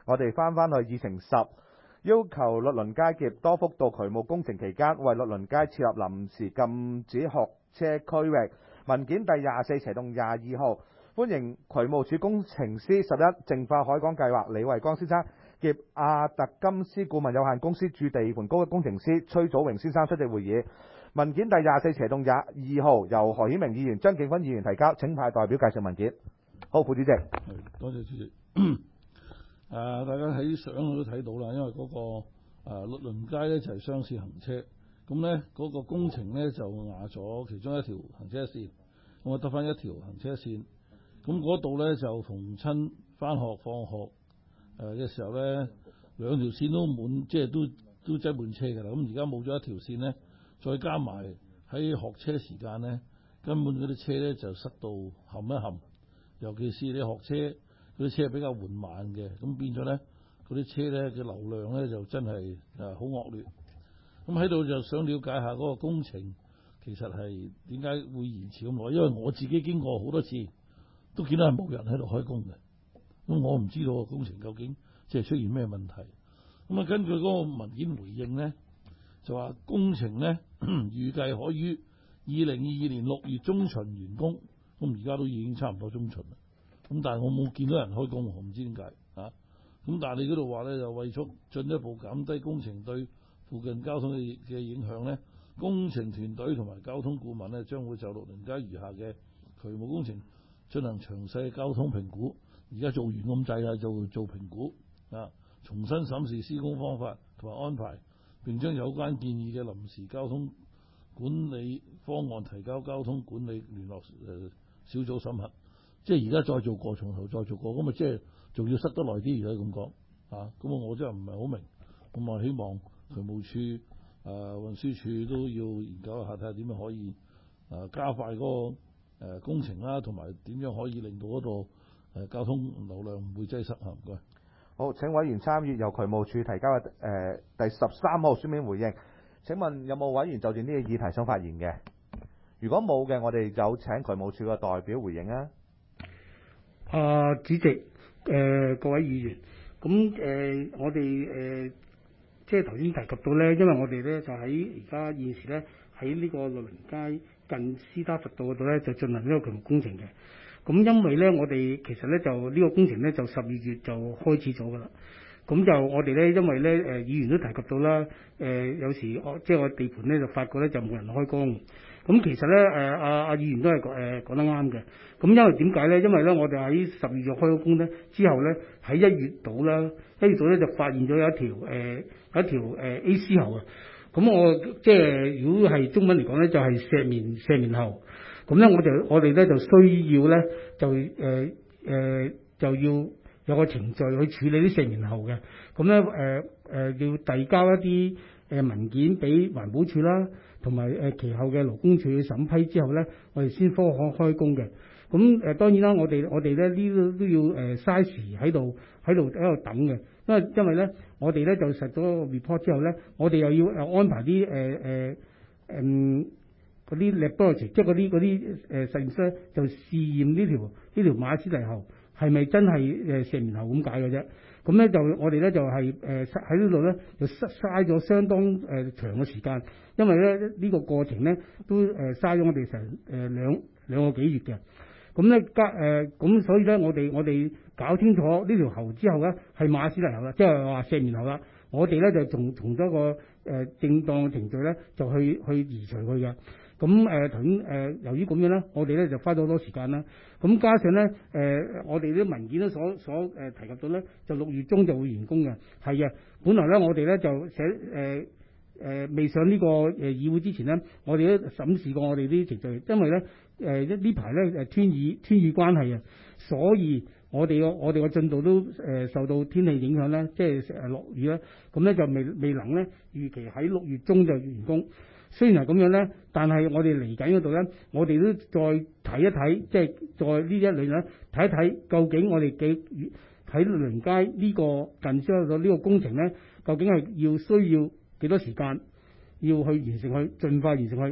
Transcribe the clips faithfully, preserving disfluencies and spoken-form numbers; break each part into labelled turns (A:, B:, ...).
A: 我哋翻翻去議程十，要求律倫街結多幅度渠務工程期間，為律倫街設立臨時禁止學車區域。文件第廿四斜洞廿二號，歡迎渠務署工程師十一淨化海港計劃李惠光先生及亞特金斯顧問有限公司駐地盤高級工程師崔祖榮先生出席會議。文件第廿四斜洞廿二號，由何顯明議員、張景芬議員提交，請派代表介紹文件。好，副主席。
B: 多謝主席。誒、啊，大家喺相都睇到啦，因為嗰、那個誒、啊、律倫街咧就係、是、雙線行車，咁咧嗰個工程咧就壓咗其中一條行車線，咁我得翻一條行車線，咁嗰度咧就逢親翻學放學誒嘅時候咧，兩條線都滿，即係都都擠滿車㗎啦。咁而家冇咗一條線咧，再加埋喺學車時間咧，根本嗰啲車咧就塞到冚一冚，尤其是你學車。嗰啲車比較緩慢嘅，咁變咗咧，嗰啲車咧嘅流量咧就真係誒好惡劣。咁喺度就想了解下嗰個工程其實係點解會延遲咁耐？因為我自己經過好多次，都見到係冇人喺度開工嘅。咁我唔知道個工程究竟即係出現咩問題。咁啊，根據嗰個文件回應咧，就話工程咧預計可於二零二二年六月中旬完工。咁而家都已經差唔多中旬啦。咁但係我冇見到人開工，我唔知點解啊！咁但係你嗰度話咧，就為咗進一步減低工程對附近交通嘅嘅影響咧，工程團隊同埋交通顧問咧，將會就律倫街餘下嘅渠務工程進行詳細嘅交通評估。而家做完咁滯啦，就做評估啊，重新審視施工方法同埋安排，並將有關建議嘅臨時交通管理方案提交交通管理聯絡誒、呃、小組審核。即係而家再做過，從頭再做過，咁啊即係仲要塞得耐啲，而家咁講啊，咁啊我真係唔係好明，咁啊希望渠務署、誒、呃、運輸署都要研究一下，睇下點樣可以誒、呃、加快嗰、那個、呃、工程啦，同埋點樣可以令到嗰度誒交通流量唔會擠塞啊，唔該。
A: 好，請委員參與由渠務署提交嘅誒、呃、第十三號書面回應。請問有冇委員就住呢個議題想發言嘅？如果冇嘅，我哋就請渠務署嘅代表回應啊。
C: 啊，主席，誒、呃、各位議員，咁誒、呃、我哋誒、呃、即係頭先提及到咧，因為我哋咧就喺而家現時咧喺呢個律倫街近斯打佛道嗰度咧就進行呢個渠務工程嘅。咁因為咧我哋其實咧就呢個工程咧就十二月就開始咗㗎啦。咁就我哋咧因為咧誒、呃、議員都提及到啦，誒、呃、有時我即係我地盤咧就發覺咧就冇人開工。咁其實咧，誒阿阿議員都係誒講得啱嘅。咁因為點解咧？因為咧，我哋喺十二月開咗工咧，之後咧喺一月度啦，一月度咧就發現咗有一條誒、呃、有一條誒、呃、A C 喉啊。咁我即係如果係中文嚟講咧，就係、是、石棉石棉喉。咁咧，我就我哋咧就需要咧就誒誒、呃呃、就要有個程序去處理啲石棉喉嘅。咁咧誒誒要遞交一啲誒文件俾環保署啦。同埋誒其後嘅勞工處去審批之後咧，我哋先科可開工嘅。咁誒、呃、當然啦，我哋我哋咧呢都都要誒嘥、呃、時喺度喺度喺度等嘅，因為因為咧我哋咧就實咗個 report 之後咧，我哋又要誒安排啲誒誒誒嗰啲 laboratory，即係嗰啲嗰啲誒實驗室就試驗呢條呢條馬斯尼喉係咪真係誒石棉喉咁解嘅啫。咁咧就我哋咧就係誒喺呢度咧就嘥咗相當誒、呃、長嘅時間，因為咧呢、這個過程咧都誒嘥咗我哋成誒兩兩個幾月嘅。咁咧加誒咁所以咧我哋我哋搞清楚呢條喉之後咧係馬斯尼喉啦，即係話石棉喉啦。我哋咧就從從咗個誒、呃、正當嘅程序咧就去去移除佢嘅。咁誒頭先誒由於咁樣咧，我哋咧就花咗好多時間啦。咁加上咧誒、呃，我哋啲文件都所所誒、呃、提及到咧，就六月中就會完工嘅。係嘅，本來咧我哋咧就寫誒誒未上呢個誒議會之前咧，我哋都審視過我哋啲程序，因為咧誒一呢排咧誒天雨天雨關係啊，所以我哋個我哋個進度都誒、呃、受到天氣影響咧，即係誒落雨咧，咁咧就未未能咧預期喺六月中就完工。雖然係咁樣咧，但係我哋嚟緊嗰度咧，我哋都再睇一睇，即係再呢一輪咧睇一睇，究竟我哋幾喺律倫街呢個近消咗呢個工程咧，究竟係要需要幾多時間要去完成佢，盡快完成佢。咁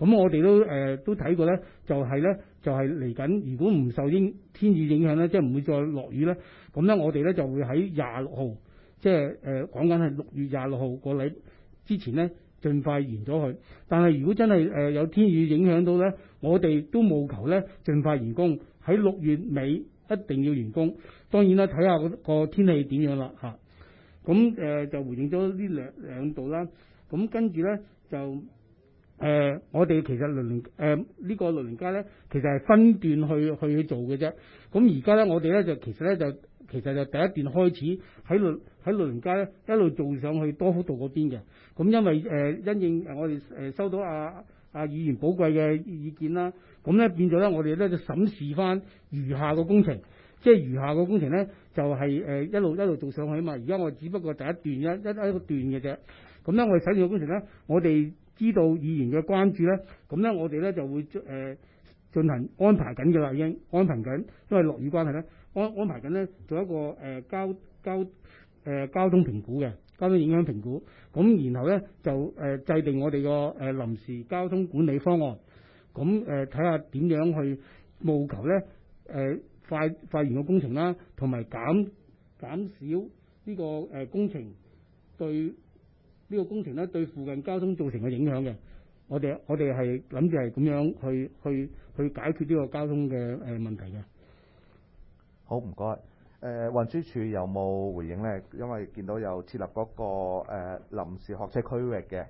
C: 咁我哋都誒、呃、都睇過咧，就係、是、咧就係嚟緊，如果唔受英天雨影響咧，即係唔會再落雨咧，咁咧我哋咧就會喺廿六號，即係誒講緊係六月廿六號個禮之前咧，盡快完咗佢。但係如果真係誒、呃、有天雨影響到咧，我哋都務求咧盡快完工，喺六月尾一定要完工。當然啦，睇下個天氣點樣啦嚇。咁、啊、誒、呃、就回應咗呢兩兩度啦。咁跟住咧就誒、呃，我哋其實律倫誒呢個律倫街咧，其實係分段去去去做嘅啫。咁而家咧，我哋咧就其實咧就其實就第一段開始喺律喺律倫街咧一路做上去多福道嗰邊嘅。咁因為誒、呃、因應誒我哋誒收到阿阿議員寶貴嘅意見啦，咁咧變咗咧我哋咧就審視翻餘下個工程，即係餘下個工程咧就係、是、誒、呃、一路一路做上去啊嘛。而家我只不過第一段一一一個段嘅啫。咁咧，我哋審視個工程咧，我哋知道議員嘅關注咧，咁咧我哋咧就會誒、呃、進行安排緊嘅啦，已經安排緊，因為落雨關係咧，安安排緊咧做一個誒、呃、交交誒、呃、交通評估嘅交通影響評估，咁然後咧就誒、呃、制定我哋個誒臨時交通管理方案，咁誒睇下點樣去務求咧誒、呃、快快完個工程啦，同埋減減少呢個誒工程對呢個工程咧對附近交通造成嘅影響嘅，我哋我哋係諗住係咁樣去去去解決呢個交通嘅誒問題嘅。
A: 好，唔該。誒、呃、運輸署有冇回應咧？因為見到有設立嗰、那個誒、呃、臨時學車區域嘅。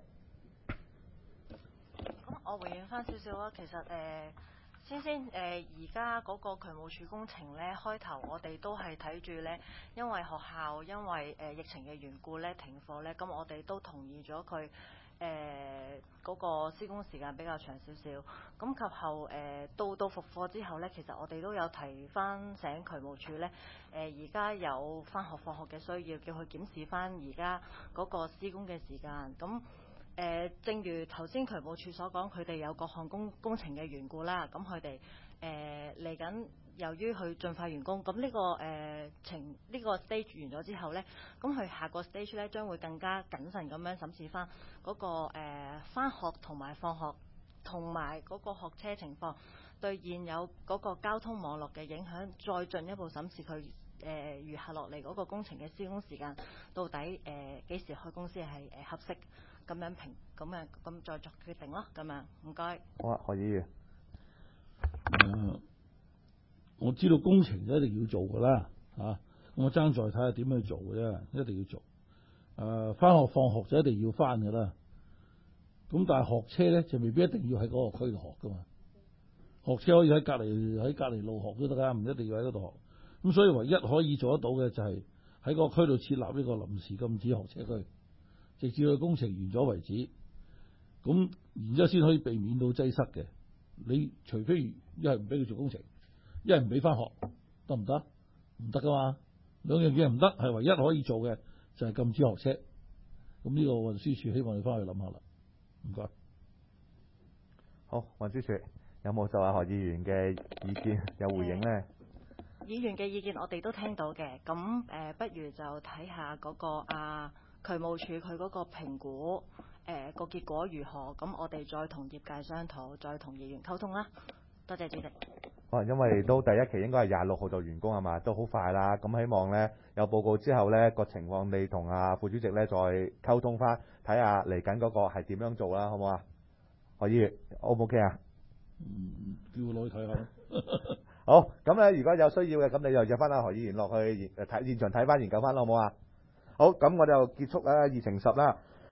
D: 咁我回應翻少少啦，其實誒、呃、先先誒而家嗰個渠務署工程咧，開頭我哋都係睇住咧，因為學校因為誒、呃、疫情嘅緣故咧停課咧，咁我哋都同意咗佢誒嗰個施工時間比較長少少。咁及後誒、呃、到到復課之後咧，其實我哋都有提翻醒渠務署咧，誒而家有翻學放學嘅需要，叫佢檢視翻而家嗰個施工嘅時間。咁誒、呃，正如頭先渠務署所講，佢哋有各項工工程嘅緣故啦。咁佢哋誒嚟緊，由於佢盡快完工，咁呢、這個誒、呃、程呢、這個 stage 完咗之後呢，咁佢下個 stage 咧將會更加謹慎咁樣審視翻嗰、那個誒返、呃、學同埋放學同埋嗰個學車情況，對現有嗰個交通網絡嘅影響，再進一步審視佢誒餘下落嚟嗰個工程嘅施工時間，到底誒幾、呃、時開工先係誒合適。咁樣評，咁啊，咁再作決定咯。咁啊，唔該。
A: 好啊，何議員。
B: 誒，我知道工程就一定要做㗎啦，嚇、啊。我爭在睇下點樣做嘅啫，一定要做。誒、呃，返學放學就一定要返㗎啦。咁但係學車咧就未必一定要喺嗰個區度學㗎嘛。學車可以喺隔離喺隔離路學都得㗎，唔一定要喺嗰度學。咁所以唯一可以做得到嘅就係喺嗰個區度設立呢個臨時禁止學車區。直至佢工程完咗為止，咁然之後先可以避免到擠塞嘅。你除非一係唔俾佢做工程，一係唔俾翻學，得唔得？唔得噶嘛，兩樣嘢唔得，係唯一可以做嘅就係、是、禁止學車。咁呢個運輸署希望你翻去諗下啦。唔該。
A: 好，運輸署有冇就阿何議員嘅意見有回應咧？
D: 議員嘅意見我哋都聽到嘅，咁誒、呃，不如就睇下嗰、那個啊。渠務署佢嗰個評估，誒、呃、個結果如何？咁我哋再同業界商討，再同議員溝通啦。多謝主席。
A: 可能因為都第一期應該係廿六號就完工係嘛，都好快啦。咁希望咧有報告之後咧個情況，你同阿副主席咧再溝通翻，睇下嚟緊嗰個係點樣做啦，好唔好啊？何議員 O 唔 OK 啊？
B: 嗯，叫我攞去睇下。
A: 好，咁咧如果有需要嘅，咁你就約翻阿何議員落去誒睇現場睇翻研究翻，好唔好啊？好，咁我就結束啊議程十啦。